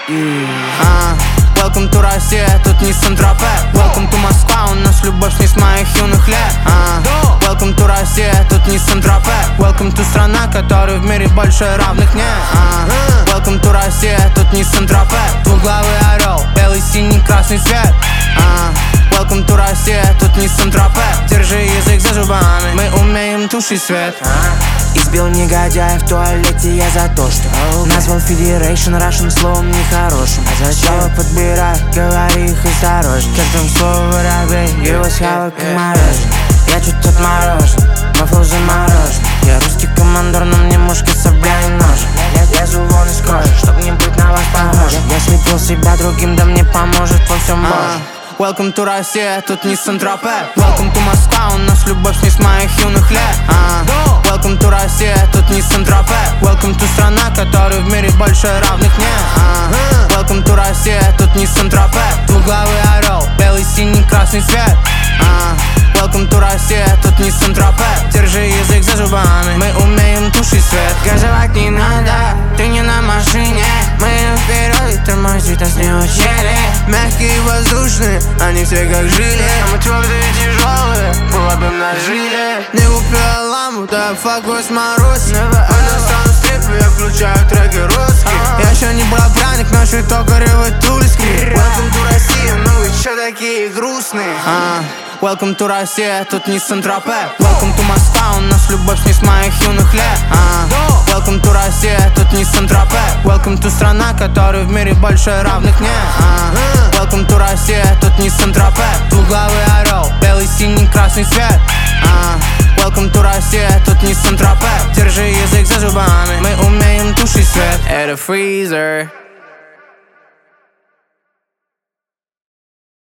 Welcome to Россия, тут не Сан-Тропе. Welcome to Москва, у нас любовь не с моих юных лет. Welcome to Россия, тут не Сан-Тропе. Welcome to страна, которой в мире больше равных нет. Welcome to Россия, тут не Сан-Тропе. Двуглавый орел, белый, синий, красный цвет. Welcome to Россия, тут не Сан-Тропе. Держи язык за зубами, мы умеем тушить свет. Избил негодяя в туалете я за то, что назвал Federation Russian словом нехорошим. А зачем подбирай, говори их осторожно. Каждым словом воробей, его схавай как мороженое. Я чуть отморожен, мой флоу заморожен. Я русский командор, но мне мушка сабля и ножик. Я лезу вон из кожи, чтоб не быть на вас похожим. Я слепил себя другим, да мне поможет во всем Боже. Welcome to Россия, тут не Сан-Тропе. Welcome to Москва, у нас любовь не с моих юных лет. Welcome to Россия, тут не Сан-Тропе. Welcome to страна, которой в мире больше равных нет. Welcome to Россия, тут не Сан-Тропе. Двуглавый орел, белый, синий, красный цвет. Welcome to Россия, тут не Сан-Тропе. Держи язык за зубами, мы умеем тушить свет. Газовать не надо, ты не на машине. Мы вперед, тормозит нас не учили. Мягкие и воздушные, они все как жили. А мы твердые и тяжелые, полобым нажили. Не купила ламу, да факую с мороз. А на саундстрипе я включаю треки русские. Я еще не брал пряник, ношу только ревы тульский. Welcome to Россия, ну вы чё такие грустные? Welcome to Россия, тут не Сан-Тропе. Welcome to Москва, у нас любовь не с моих юных лет. Welcome to Россия, тут не Сан-Тропе. Welcome to страна, которой в мире больше равных нет. Welcome to Россия, тут не Сан-Тропе. Двуглавый орел, белый, синий, красный цвет. Welcome to Россия, тут не Сан-Тропе. Держи язык за зубами, мы умеем тушить свет. Это Freezer.